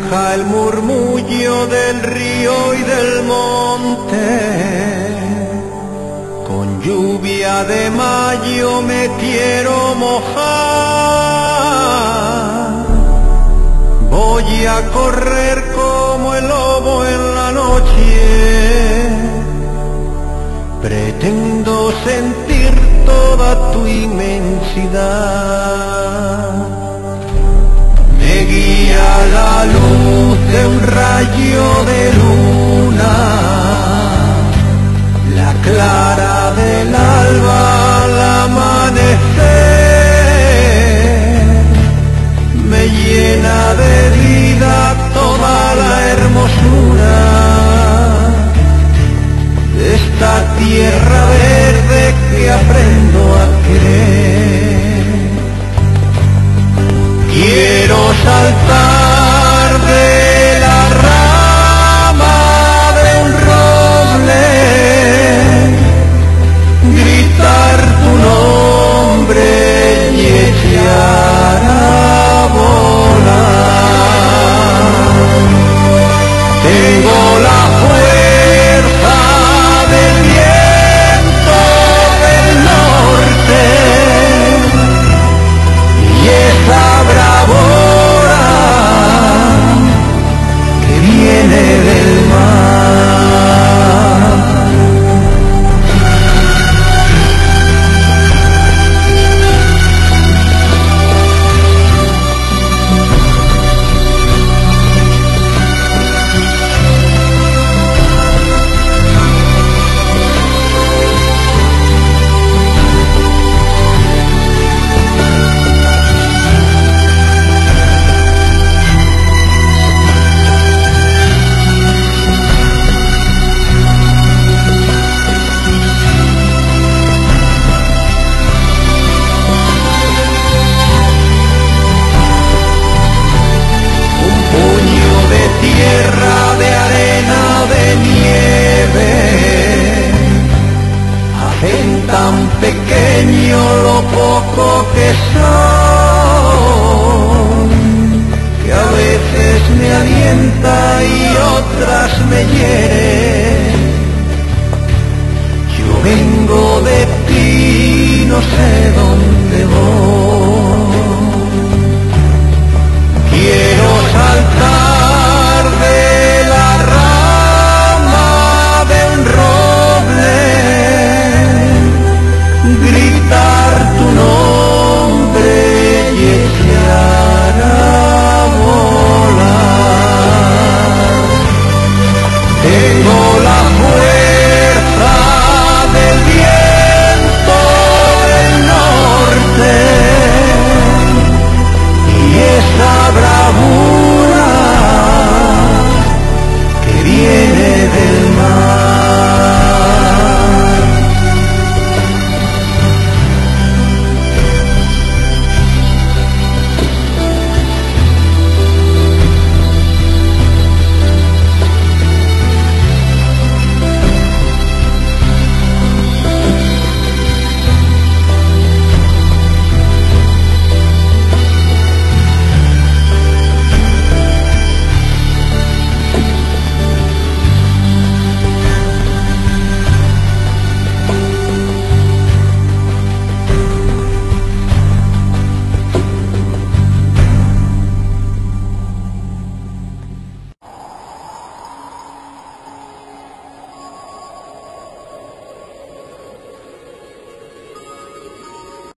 aleja el murmullo del río y del monte. Con lluvia de mayo me quiero mojar. Voy a correr como el lobo en la noche. Pretendo sentir toda tu inmensidad. Me guía la luz de un rayo de luna, la clara del alba al amanecer. Me llena de vida toda la hermosura de esta tierra verde que aprendo a querer. Quiero saltar de la rama de un roble, gritar tu nombre y echar a volar. Tengo la fuerza del viento del norte y esa bravura que viene del mar. Tierra de arena, de nieve, hacen tan pequeño lo poco que soy, que a veces me alienta y otras me hiere. Yo vengo de ti, no sé dónde voy. Quiero saltar de la rama de un roble, gritar tu nombre y echar a volar.